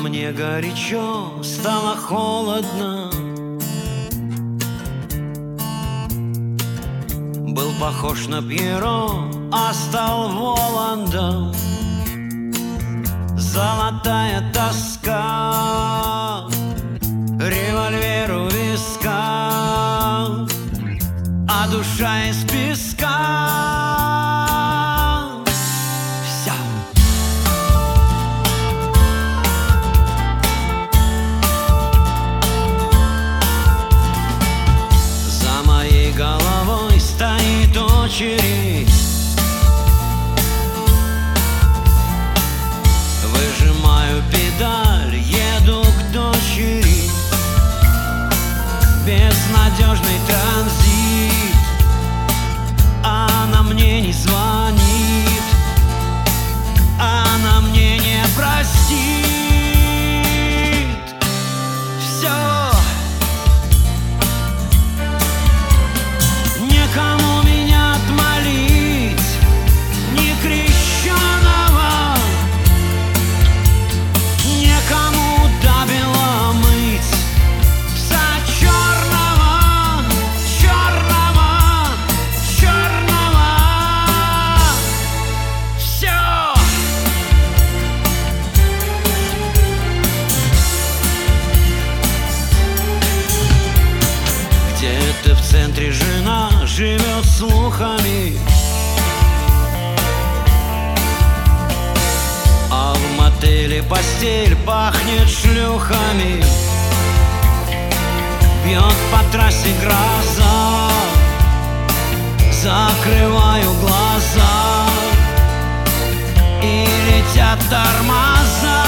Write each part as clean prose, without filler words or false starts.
мне горячо, стало холодно. Был похож на Пьеро, а стал Воландом. Золотая тоска, револьвер у виска, а душа из песка. Вся. За моей головой стоит очередь. Выжимаю педаль, еду к дочери. Безнадежный транзит, она мне не звонит, она мне не простит. Все. Некому меня отмолить, ни крещеного, некому добело мыть пса черного, черного, черного. Все. Где-то в центре жена живет слухами, а в мотеле постель пахнет шлюхами. Бьет по трассе гроза, закрываю глаза, и летят тормоза.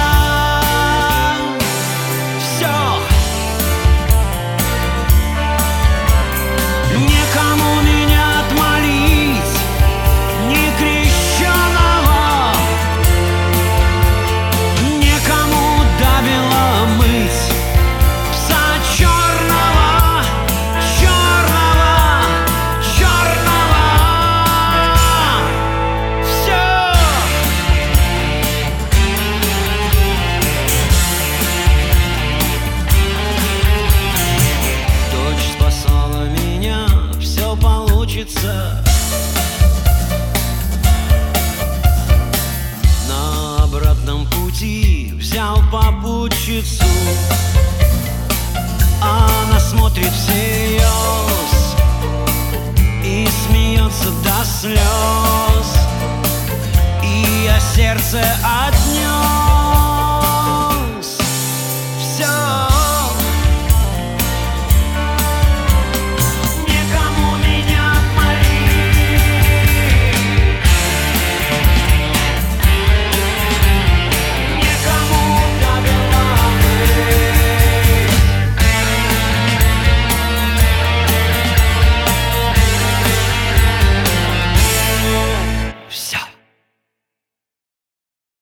Все. Некому меня отмолить, ни крещеного, некому добело мыть пса черного, черного, черного. Все. Дочь спасала меня, все получится. На обратном пути взял попутчицу. Она смотрит всерьез и смеется до слез, и я сердце